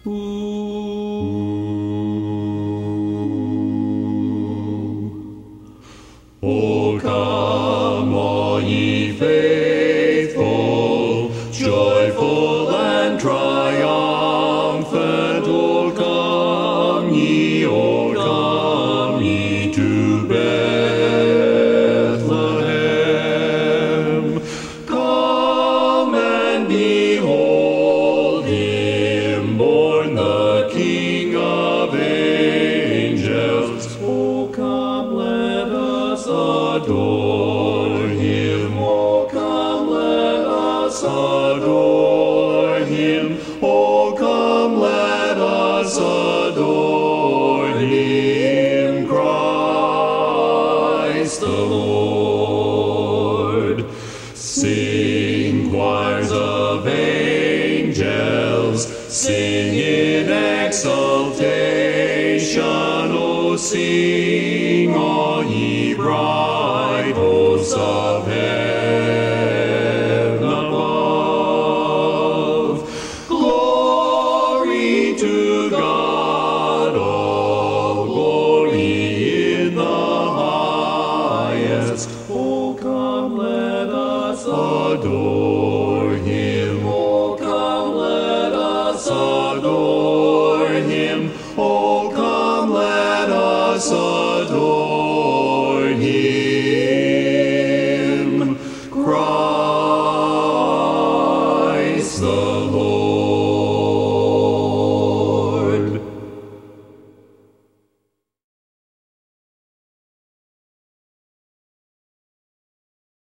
O come, all ye faithful, joyful and triumphant. O come ye to Bethlehem. Come and behold him born, the King of angels. O come, let us adore him. O come, let us adore him. O come, let us adore him, Christ the Lord. Sing, choirs of angels, sing in exultation. O sing, all ye bright hosts of heaven above. Glory to God, all glory in the highest. O come, let us adore him. O come, let us adore him. O come, let us adore him, Christ